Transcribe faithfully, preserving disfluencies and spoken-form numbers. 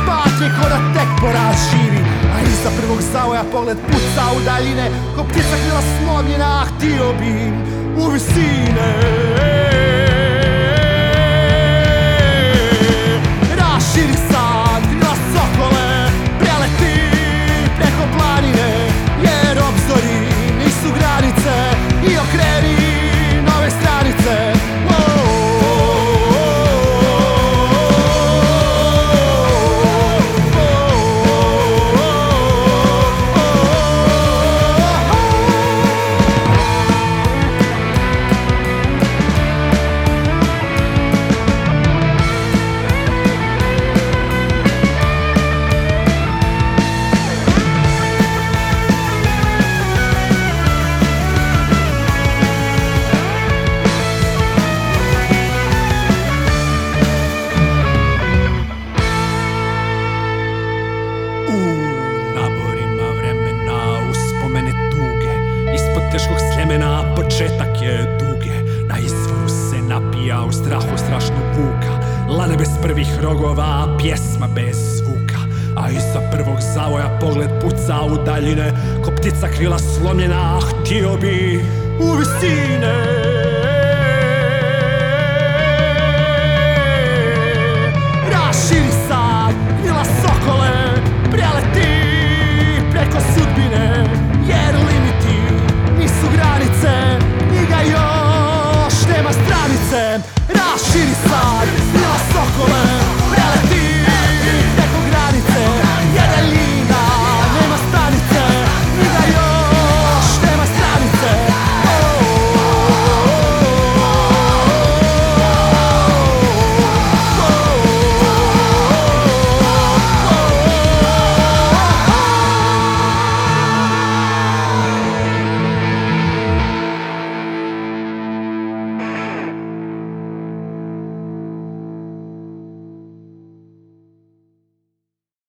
patnje ko da tek poraz živi. A iza prvog zavoja pogled puca u daljine, ko ptica krila slomljena, htio bi u visine. Raširi sad, krila sokole, preleti preko planine, jer obzori nisu granice, i okreni nove stranice. Teškog sljemena početak je duge, na izvoru se napija u strahu strašnog vuka, lane bez prvih rogova, pjesma bez zvuka. A iza prvog zavoja pogled puca u daljine, ko ptica krila slomljena, htio bi u visine. Raširi sad, krila sokole, preleti preko sudbine, jer limiti nisu granice, knjiga još nema stranice. Raširi sad,